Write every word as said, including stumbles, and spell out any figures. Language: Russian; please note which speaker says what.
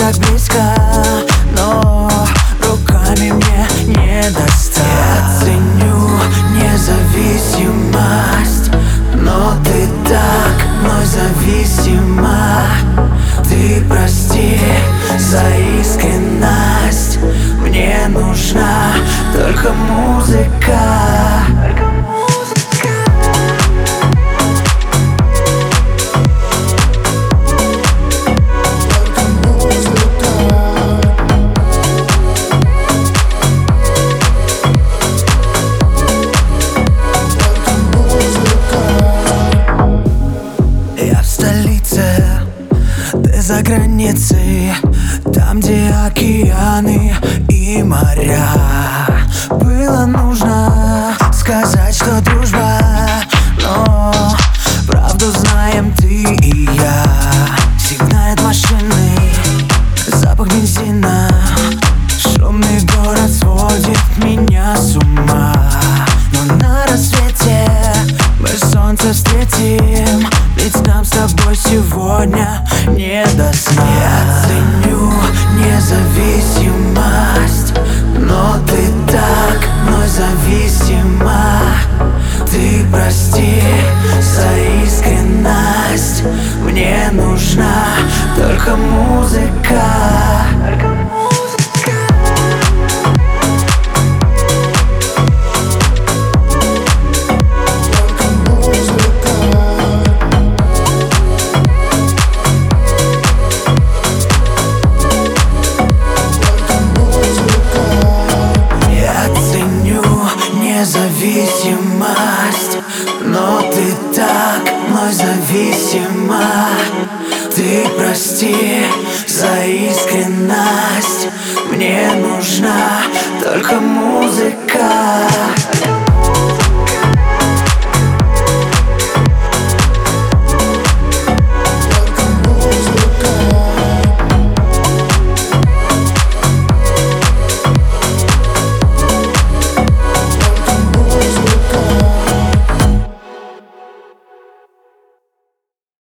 Speaker 1: так близко, но руками мне не достать. Я ценю независимость, но ты так мной зависима. Ты прости за искренность, мне нужна только музыка. Ты за границей, там, где океаны и моря. Было нужно сказать, что дружба, но правду знаем ты и я. Сигналят машины, запах бензина, шумный город сводит меня с ума. Но на рассвете мы солнце встретим, ведь нам с тобой сегодня не до сна. Я ценю независимость, но ты так мной зависима. Ты прости за искренность, мне нужна только музыка. Независимость, но ты так мной зависима. Ты прости за искренность, мне нужна только музыка.